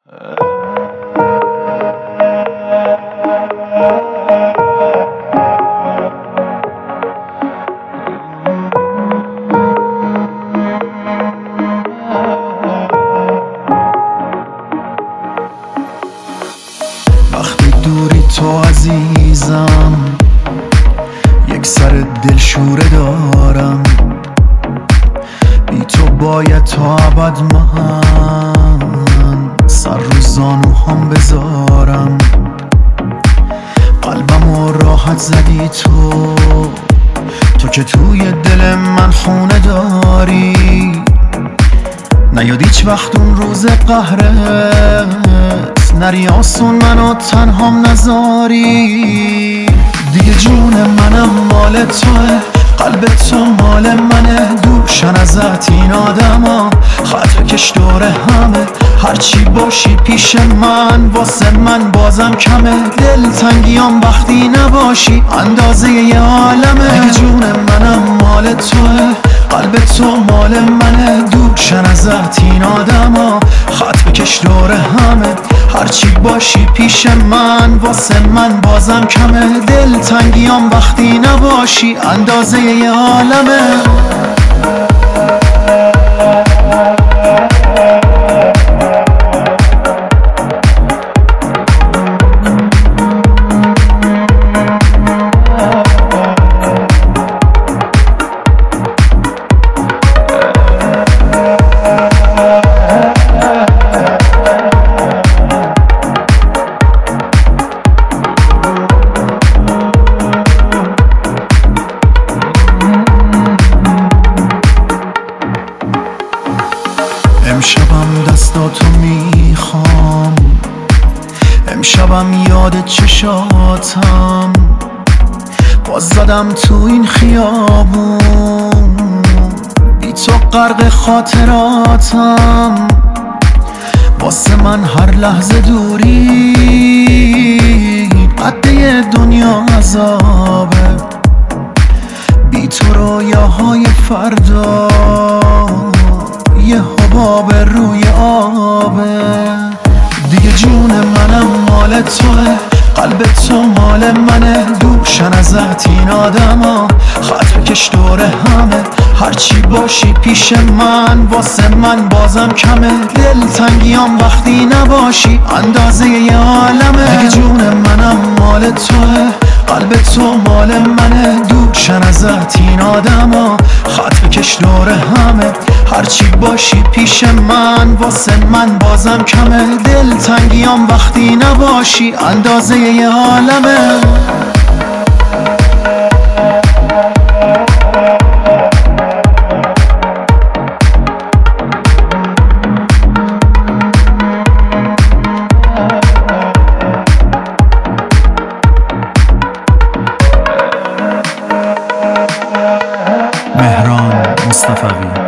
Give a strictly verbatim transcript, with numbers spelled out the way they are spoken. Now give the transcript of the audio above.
وقتی دوری تو عزیزم، یک سر دلشوره دارم. بی تو باید تا ابد من سر رو زانوهام بذارم. قلبمو راحت زدی تو، تو که توی دل من خونه داری. نیاد هیچ وقت اون روز قهرت، نری آسون منو تنهام نذاری. دیگه جون منم مال توه، قلب تو مال منه. دوشن ازت این آدما، خط بکش دور همه. هرچی باشی پیش من واسه من بازم کمه. دل تنگیام وقتی نباشی اندازه یه عالمه. دیگه جون منم مال توه، قلب تو مال منه. دوشن ازت این آدما، خط بکش دور همه. هرچی باشی پیش من واسه من بازم کمه. دل تنگیام وقتی نباشی اندازه یه عالمه. امشبم دستاتو میخوام، امشبم یاد چشاتم. باز زدم تو این خیابون، بی تو غرق خاطراتم. واسه من هر لحظه دوری قده دنیا عذابه. بی تو رویاهای فردا یه حباب روی آبه. دیگه جون منم مال توه، قلب تو مال منه. دوشن ازت این آدما، خط بکش دور همه. هرچی باشی پیش من واسه من بازم کمه. دل تنگیام وقتی نباشی اندازه یه عالمه. دیگه جون منم مال توه، قلب تو مال منه. دوشن ازت این آدما، خط بکش دور همه. هرچی باشی پیش من واسه من بازم کمه. دل تنگیام وقتی نباشی اندازه یه عالمه. مهران مصطفوی.